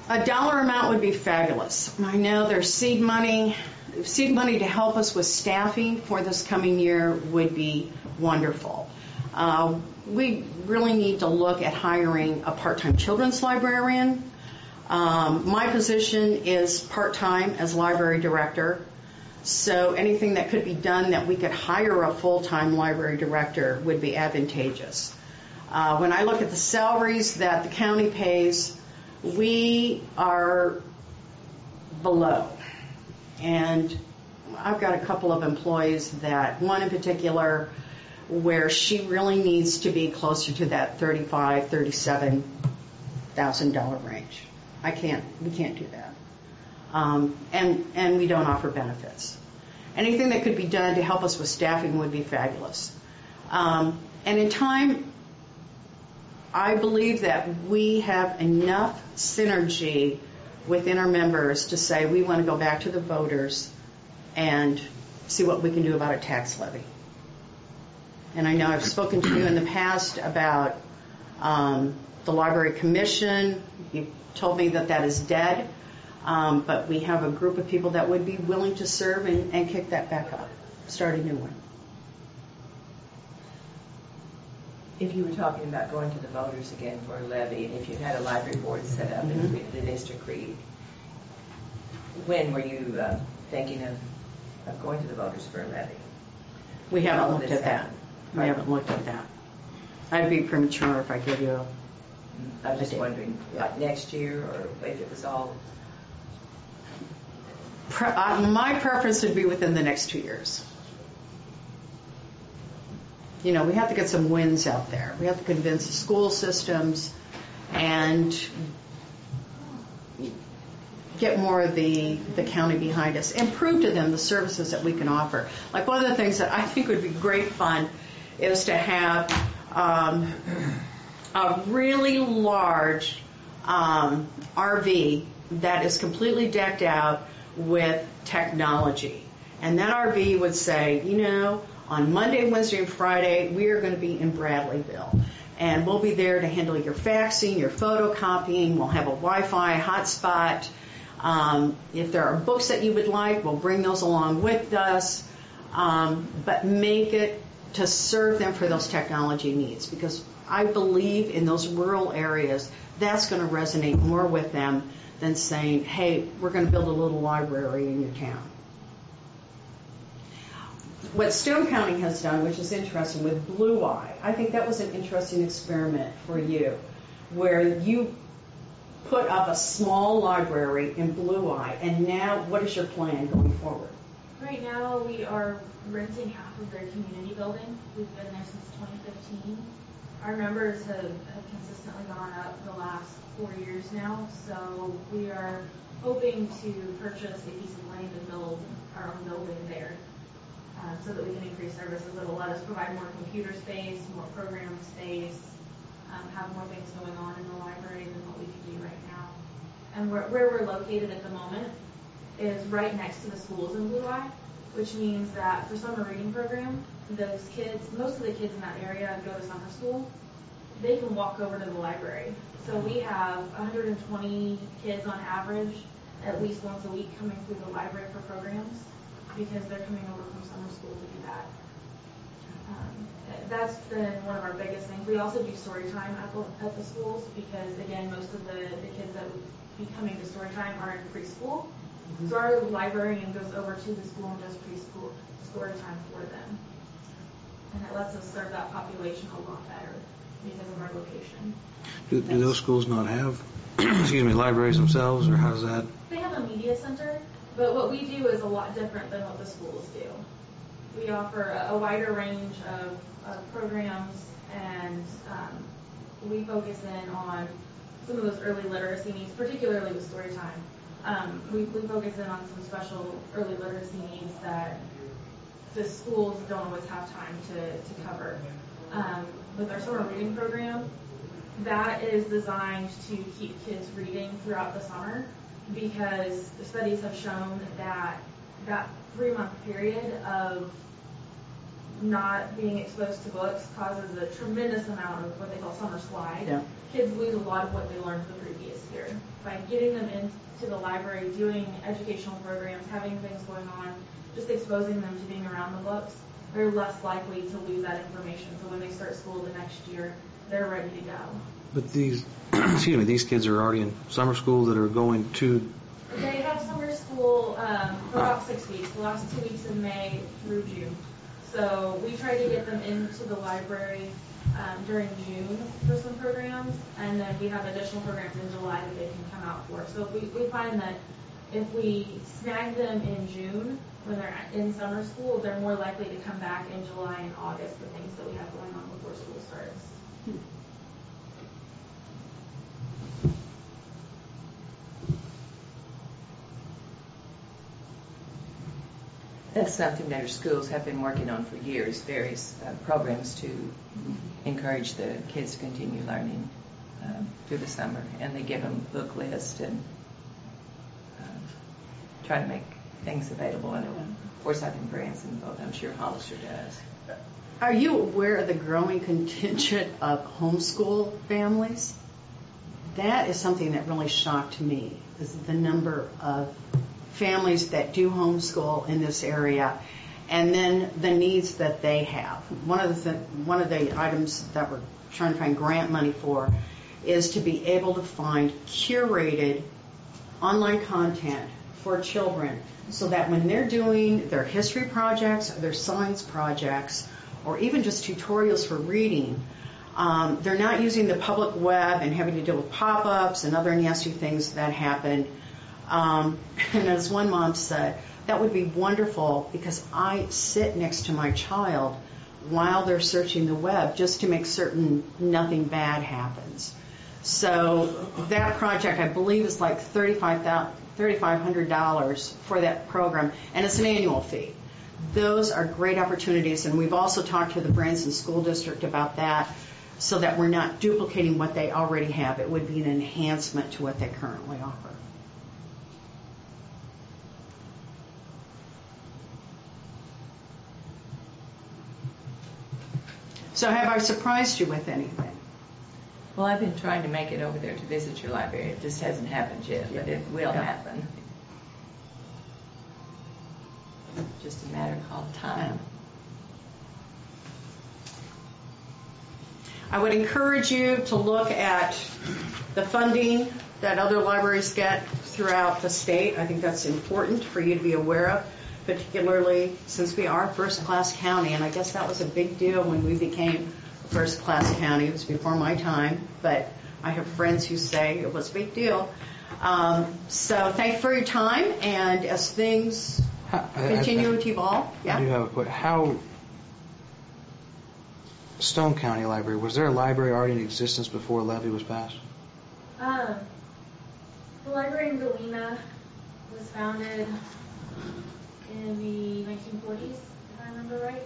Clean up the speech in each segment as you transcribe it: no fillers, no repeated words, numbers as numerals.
A dollar amount would be fabulous. I know there's seed money. Seed money to help us with staffing for this coming year would be wonderful. We really need to look at hiring a part-time children's librarian. My position is part-time as library director, so anything that could be done that we could hire a full-time library director would be advantageous. When I look at the salaries that the county pays, we are below. And I've got a couple of employees that, one in particular, where she really needs to be closer to that $35,000, $37,000 range. We can't do that. And we don't offer benefits. Anything that could be done to help us with staffing would be fabulous. And in time, I believe that we have enough synergy within our members to say we want to go back to the voters and see what we can do about a tax levy. And I know I've spoken to you in the past about the Library Commission. You told me that that is dead, but we have a group of people that would be willing to serve and kick that back up, start a new one. If you were talking about going to the voters again for a levy, and if you had a library board set up in the District Creek, when were you thinking of going to the voters for a levy? We haven't looked at that. We haven't looked at that. I'd be premature if I gave you I was just wondering, like next year, or if it was all... My preference would be within the next 2 years. You know, we have to get some wins out there. We have to convince the school systems and get more of the county behind us and prove to them the services that we can offer. Like one of the things that I think would be great fun is to have a really large RV that is completely decked out with technology. And that RV would say, you know, on Monday, Wednesday, and Friday, we are going to be in Bradleyville. And we'll be there to handle your faxing, your photocopying. We'll have a Wi-Fi hotspot. If there are books that you would like, we'll bring those along with us. But make it to serve them for those technology needs. Because I believe in those rural areas, that's going to resonate more with them than saying, hey, we're going to build a little library in your town. What Stone County has done, which is interesting, with Blue Eye, I think that was an interesting experiment for you, where you put up a small library in Blue Eye, and now what is your plan going forward? Right now we are renting half of their community building. We've been there since 2015. Our numbers have consistently gone up the last 4 years now, so we are hoping to purchase a piece of land and build our own building there. So that we can increase services that will let us provide more computer space, more program space, have more things going on in the library than what we can do right now. And where we're located at the moment is right next to the schools in Blue Eye, which means that for summer reading program, those kids, most of the kids in that area go to summer school. They can walk over to the library. So we have 120 kids on average, at least once a week, coming through the library for programs, because they're coming over from summer school to do that. That's been one of our biggest things. We also do story time at the schools because, again, most of the kids that would be coming to story time are in preschool. So our librarian goes over to the school and does preschool story time for them. And it lets us serve that population a lot better because of our location. Do those schools not have, libraries themselves, or how does that? They have a media center. But what we do is a lot different than what the schools do. We offer a wider range of programs, and we focus in on some of those early literacy needs, particularly with story time. We focus in on some special early literacy needs that the schools don't always have time to cover. With our summer reading program, that is designed to keep kids reading throughout the summer, because the studies have shown that 3-month period of not being exposed to books causes a tremendous amount of what they call summer slide. Yeah. Kids lose a lot of what they learned the previous year. by getting them into the library, doing educational programs, having things going on, just exposing them to being around the books, they're less likely to lose that information. So when they start school the next year, they're ready to go. But these, these kids are already in summer school that are going to. They have summer school for about 6 weeks, the last 2 weeks of May through June. So we try to get them into the library during June for some programs, and then we have additional programs in July that they can come out for. So we find that if we snag them in June when they're in summer school, they're more likely to come back in July and August for things that we have going on before school starts. That's something that our schools have been working on for years, various programs to encourage the kids to continue learning through the summer. And they give them book lists and try to make things available. And of course, I think Branson involved. I'm sure Hollister does. Are you aware of the growing contingent of homeschool families? That is something that really shocked me, is the number of families that do homeschool in this area, and then the needs that they have. One of the items that we're trying to find grant money for is to be able to find curated online content for children, so that when they're doing their history projects, their science projects, or even just tutorials for reading, they're not using the public web and having to deal with pop-ups and other nasty things that happen. And as one mom said, that would be wonderful because I sit next to my child while they're searching the web just to make certain nothing bad happens. So that project, I believe, is like $3,500 for that program, and it's an annual fee. Those are great opportunities, and we've also talked to the Branson School District about that so that we're not duplicating what they already have. It would be an enhancement to what they currently offer. So have I surprised you with anything? Well, I've been trying to make it over there to visit your library. It just hasn't happened yet, but it will happen. Just a matter of time. I would encourage you to look at the funding that other libraries get throughout the state. I think that's important for you to be aware of, particularly since we are a first-class county, and I guess that was a big deal when we became a first-class county. It was before my time, but I have friends who say it was a big deal. So thank you for your time, and as things continue to evolve. I do have a question. How Stone County Library, was there a library already in existence before levy was passed? The library in Galena was founded in the 1940s, if I remember right.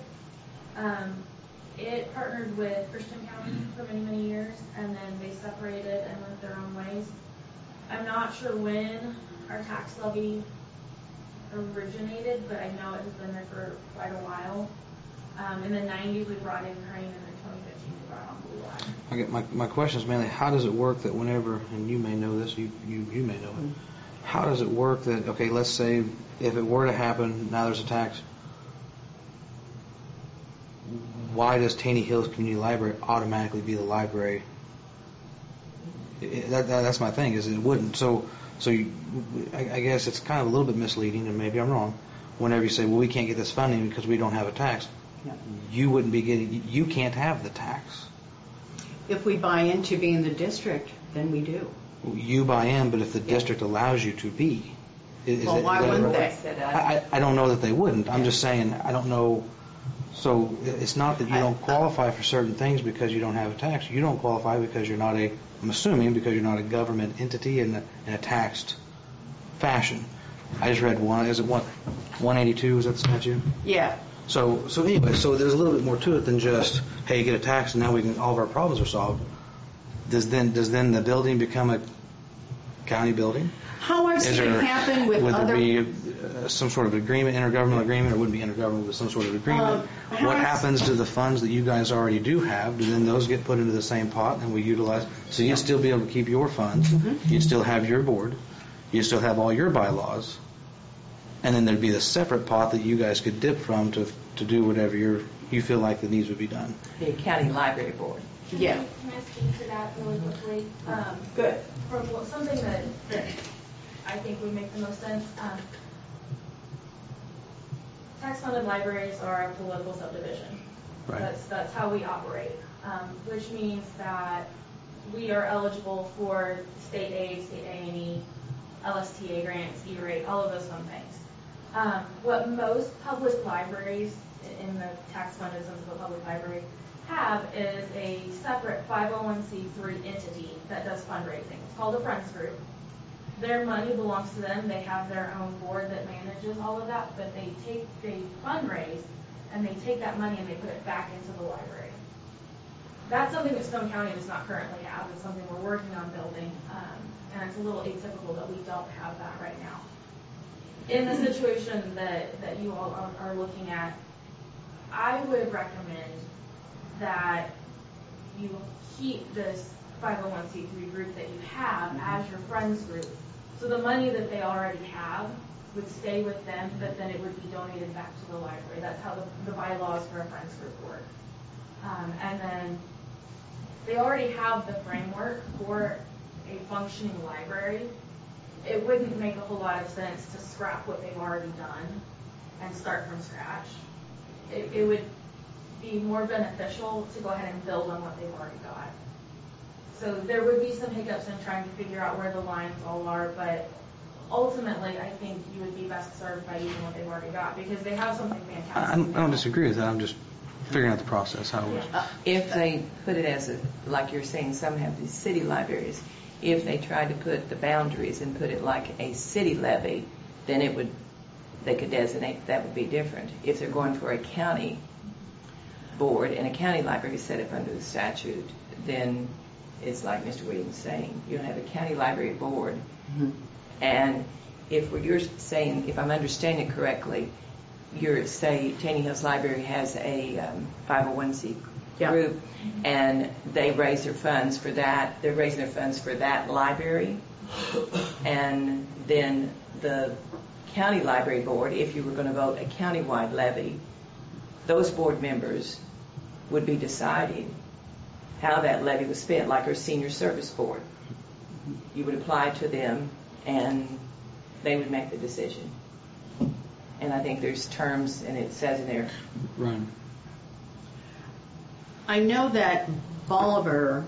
It partnered with Christian County for many, many years, and then they separated and went their own ways. I'm not sure when our tax levy originated, but I know it has been there for quite a while. In the 90s, we brought in Crane, and in 2015, we brought on Blue Line. My question is mainly, how does it work that whenever, and you may know this, you may know it, how does it work that, okay, let's say if it were to happen, now there's a tax, why does Taney Hills Community Library automatically be the library? That's my thing, is it wouldn't. So I guess it's kind of a little bit misleading, and maybe I'm wrong, whenever you say, well, we can't get this funding because we don't have a tax. Yeah. You wouldn't be getting, you can't have the tax. If we buy into being the district, then we do. You buy in, but if the district allows you to be. Why wouldn't they? I don't know that they wouldn't. I'm just saying, I don't know. So it's not that you don't qualify for certain things because you don't have a tax. You don't qualify because you're not I'm assuming because you're not a government entity in a taxed fashion. I just read one, is it 182, is that the statute? Yeah. So anyway, so there's a little bit more to it than just, hey, you get a tax and now all of our problems are solved. Does then the building become county building? How I've seen it happen with would other... there be some sort of agreement, intergovernmental agreement, or would it be intergovernmental with some sort of agreement? What happens to the funds that you guys already do have? Do then those get put into the same pot and we utilize? So you'd still be able to keep your funds. Mm-hmm. You'd still have your board. You'd still have all your bylaws. And then there'd be a separate pot that you guys could dip from to do whatever you feel like the needs would be done. The county library board. Yeah. Can I speak to that really quickly? Good. From something that I think would make the most sense. Tax-funded libraries are a political subdivision. Right. That's how we operate, which means that we are eligible for state aid, state A&E, LSTA grants, E-rate, all of those fun things. What most public libraries in the tax-funded sense of a public library have is a separate 501c3 entity that does fundraising. It's called a Friends Group. Their money belongs to them. They have their own board that manages all of that, but they fundraise and they take that money and they put it back into the library. That's something that Stone County does not currently have. It's something we're working on building, and it's a little atypical that we don't have that right now. In the situation that you all are looking at, I would recommend that you keep this 501c3 group that you have as your friends group. So the money that they already have would stay with them, but then it would be donated back to the library. That's how the bylaws for a friends group work. And then they already have the framework for a functioning library. It wouldn't make a whole lot of sense to scrap what they've already done and start from scratch. It would be more beneficial to go ahead and build on what they've already got. So there would be some hiccups in trying to figure out where the lines all are, but ultimately I think you would be best served by using what they've already got because they have something fantastic. I don't disagree with that. I'm just figuring out the process, how it works. If they put it as like you're saying, some have these city libraries. If they tried to put the boundaries and put it like a city levy, then they could designate that would be different. If they're going for a county board and a county library is set up under the statute, then it's like Mr. Williams was saying, you have a county library board. Mm-hmm. And if what you're saying, if I'm understanding it correctly, say Taney Hills Library has a 501c group, and they raise their funds for that. They're raising their funds for that library, and then the county library board, if you were going to vote a countywide levy, those board members would be deciding how that levy was spent, like our senior service board. You would apply to them, and they would make the decision. And I think there's terms, and it says in there. Right. I know that Bolivar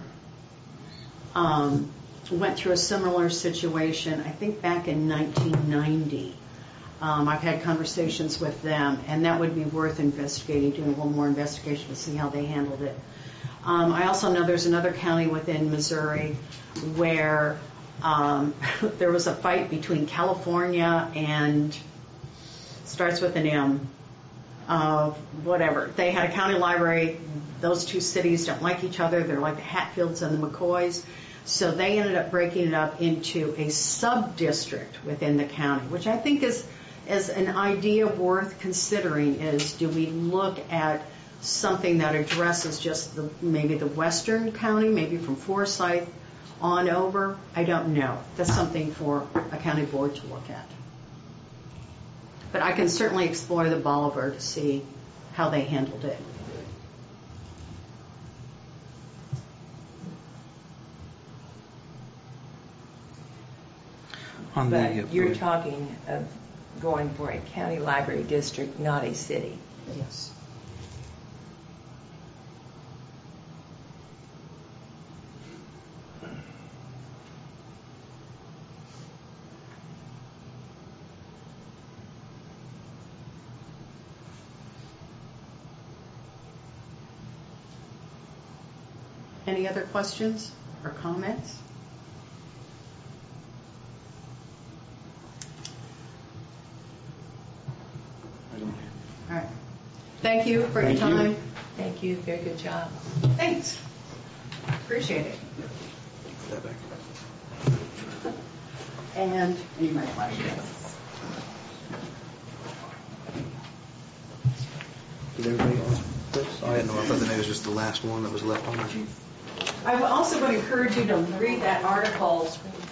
went through a similar situation, I think back in 1990. I've had conversations with them, and that would be worth investigating, doing a little more investigation to see how they handled it. I also know there's another county within Missouri where there was a fight between California and starts with an M. Whatever. They had a county library. Those two cities don't like each other. They're like the Hatfields and the McCoys. So they ended up breaking it up into a sub-district within the county, which I think is an idea worth considering is, do we look at something that addresses just maybe the western county, maybe from Forsyth on over? I don't know. That's something for a county board to look at. But I can certainly explore the Bolivar to see how they handled it. But you're talking of going for a county library district, not a city. Yes. Any other questions or comments? All right. Thank you for your time. Thank you. Very good job. Thanks. Appreciate it. And any of my questions. Did everybody else? Oh, I didn't know. I thought that maybe it was just the last one that was left on there. I also would encourage you to read that article